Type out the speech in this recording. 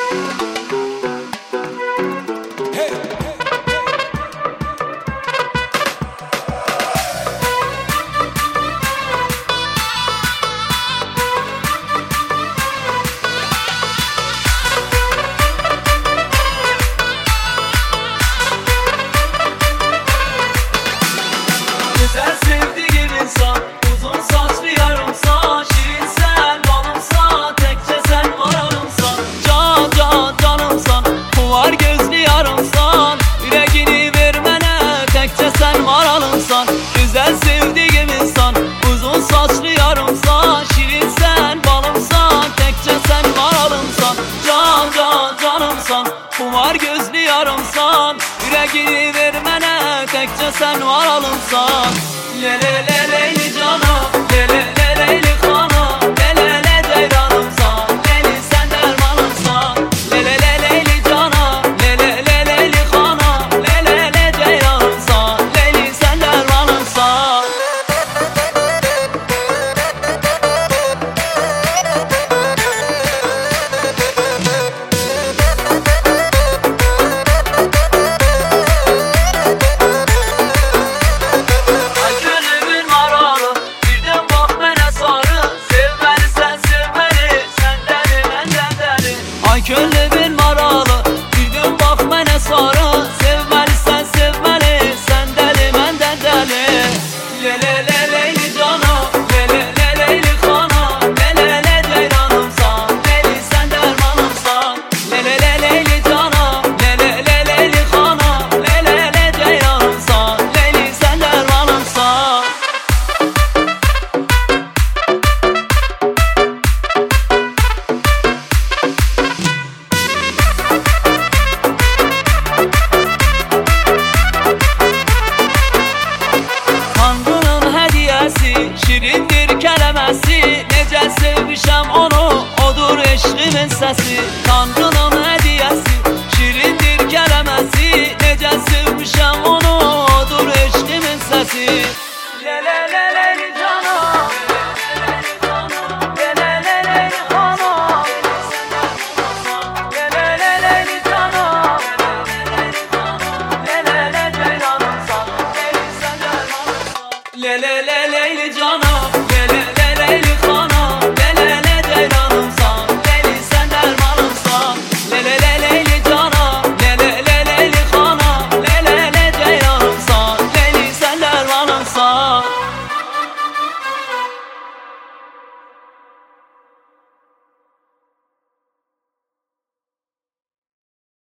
Güzel sevdiğim insan, uzun saçlı yarımsan, şirinsen, balımsan, tekçe sen vararımsan. Can can canımsan, kuvar gözlü yarımsan, yüreğini vermene, tekçe sen vararımsan. Güzel sevdiğim insan, uzun saçlı yarımsan, şirinsen, balımsan, tekçe sen vararımsan. Can can canımsan, kuvar gözlü yarımsan, yüreğini vermene, tekçe sen vararımsan. Le le le